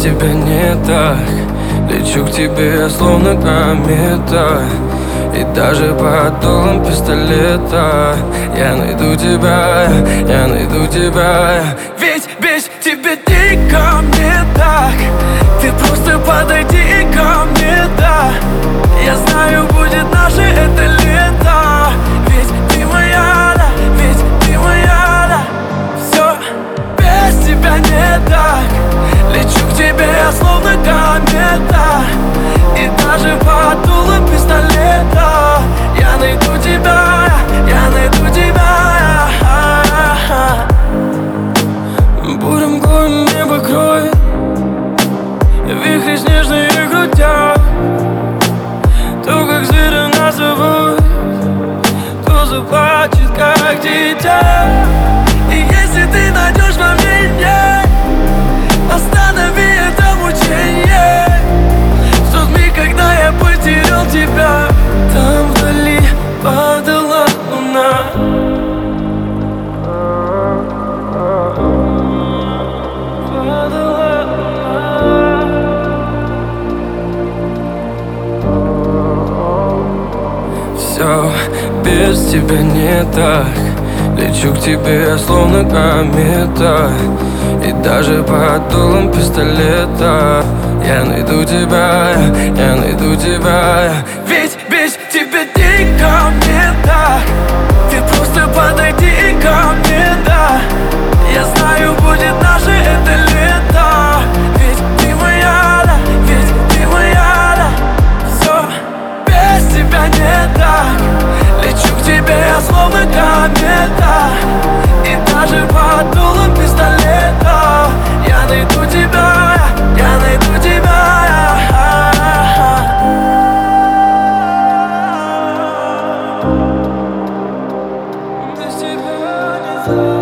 тебя не так. Лечу к тебе, словно комета, и даже под дулом пистолета я найду тебя, я найду тебя. Ведь без тебя дико мне так. Ты просто подойди ко мне, да. Я знаю, будет наше это лето. Ведь ты моя, да, ведь ты моя, да. Все без тебя не так. Лечу к тебе, словно комета, и даже под дулом пистолета я найду тебя, я найду тебя. Бурым горн небо кроет, вихри снежные крутят. То, как зверя нас зовут, то заплачет, как дитя. И если ты найдешь во мне нет, останови это мучение. В тот миг, когда я потерял тебя, там вдали падала луна. Падала луна. Все без тебя не так. Лечу к тебе, словно комета, и даже под дулом пистолета я найду тебя, я найду тебя. Ведь без тебя дико мне так. Ты просто подойди ко мне, да. Я знаю, будет наше это лето. Ведь ты моя, да, ведь ты моя, да. Все без тебя не так. Лечу к тебе, словно комета, и даже под дулом пистолета я найду тебя, я найду тебя. Без тебя не так.